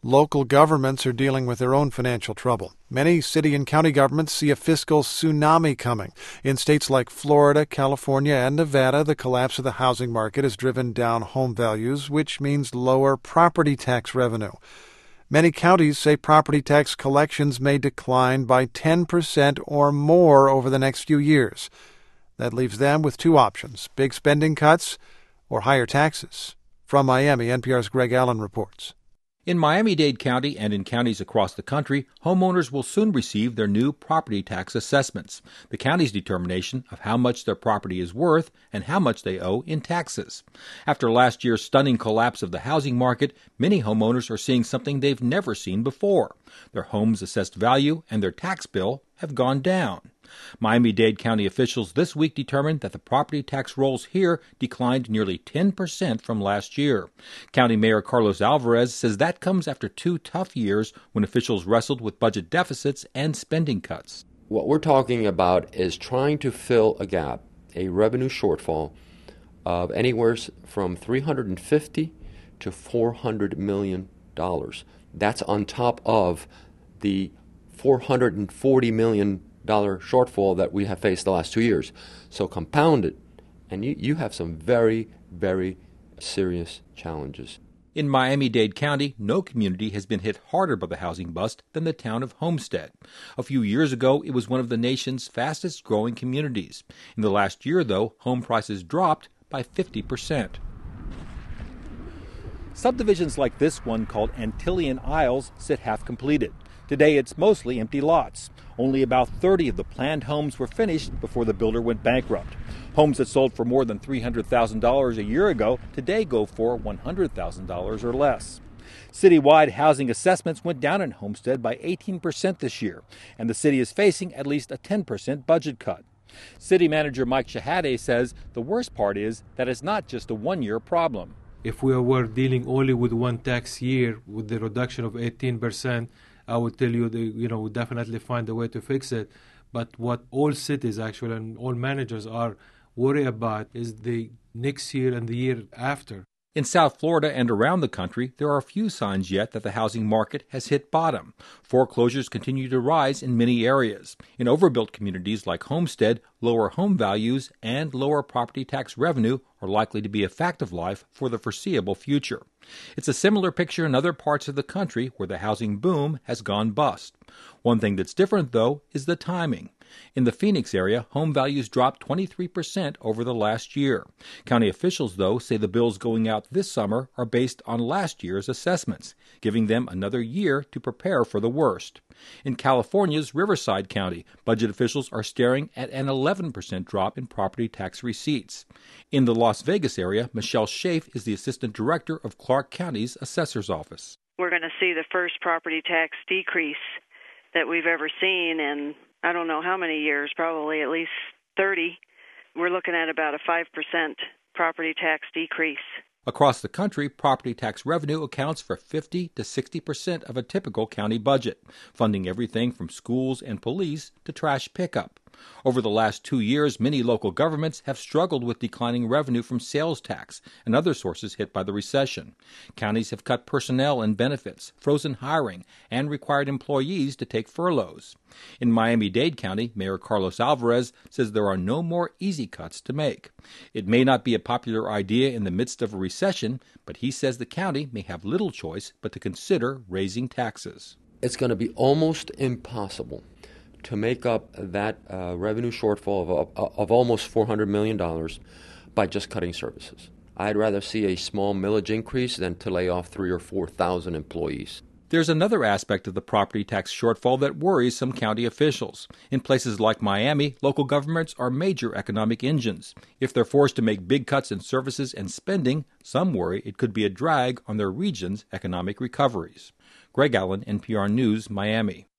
Local governments are dealing with their own financial trouble. Many city and county governments see a fiscal tsunami coming. In states like Florida, California, and Nevada, the collapse of the housing market has driven down home values, which means lower property tax revenue. Many counties say property tax collections may decline by 10% or more over the next few years. That leaves them with two options: big spending cuts or higher taxes. From Miami, NPR's Greg Allen reports. In Miami-Dade County and in counties across the country, homeowners will soon receive their new property tax assessments, the county's determination of how much their property is worth and how much they owe in taxes. After last year's stunning collapse of the housing market, many homeowners are seeing something they've never seen before. Their home's assessed value and their tax bill have gone down. Miami-Dade County officials this week determined that the property tax rolls here declined nearly 10% from last year. County Mayor Carlos Alvarez says that comes after 2 tough years when officials wrestled with budget deficits and spending cuts. What we're talking about is trying to fill a gap, a revenue shortfall of anywhere from $350 to $400 million. That's on top of the $440 million shortfall that we have faced the last 2 years. So compounded, and you have some very, very serious challenges. In Miami-Dade County, no community has been hit harder by the housing bust than the town of Homestead. A few years ago, it was one of the nation's fastest-growing communities. In the last year, though, home prices dropped by 50%. Subdivisions like this one, called Antillean Isles, sit half-completed. Today, it's mostly empty lots. Only about 30 of the planned homes were finished before the builder went bankrupt. Homes that sold for more than $300,000 a year ago today go for $100,000 or less. Citywide housing assessments went down in Homestead by 18% this year, and the city is facing at least a 10% budget cut. City manager Mike Shahade says the worst part is that it's not just a one-year problem. If we were dealing only with one tax year with the reduction of 18%, I would tell you, we definitely find a way to fix it. But what all cities actually and all managers are worried about is the next year and the year after. In South Florida and around the country, there are few signs yet that the housing market has hit bottom. Foreclosures continue to rise in many areas. In overbuilt communities like Homestead, lower home values and lower property tax revenue are likely to be a fact of life for the foreseeable future. It's a similar picture in other parts of the country where the housing boom has gone bust. One thing that's different, though, is the timing. In the Phoenix area, home values dropped 23% over the last year. County officials, though, say the bills going out this summer are based on last year's assessments, giving them another year to prepare for the worst. In California's Riverside County, budget officials are staring at an 11% drop in property tax receipts. In the Las Vegas area, Michelle Schaaf is the assistant director of Clark County's assessor's office. We're going to see the first property tax decrease that we've ever seen in I don't know how many years, probably at least 30. We're looking at about a 5% property tax decrease. Across the country, property tax revenue accounts for 50 to 60% of a typical county budget, funding everything from schools and police to trash pickup. Over the last 2 years, many local governments have struggled with declining revenue from sales tax and other sources hit by the recession. Counties have cut personnel and benefits, frozen hiring, and required employees to take furloughs. In Miami-Dade County, Mayor Carlos Alvarez says there are no more easy cuts to make. It may not be a popular idea in the midst of a recession, but he says the county may have little choice but to consider raising taxes. It's going to be almost impossible to make up that revenue shortfall of almost $400 million by just cutting services. I'd rather see a small millage increase than to lay off 3,000 or 4,000 employees. There's another aspect of the property tax shortfall that worries some county officials. In places like Miami, local governments are major economic engines. If they're forced to make big cuts in services and spending, some worry it could be a drag on their region's economic recoveries. Greg Allen, NPR News, Miami.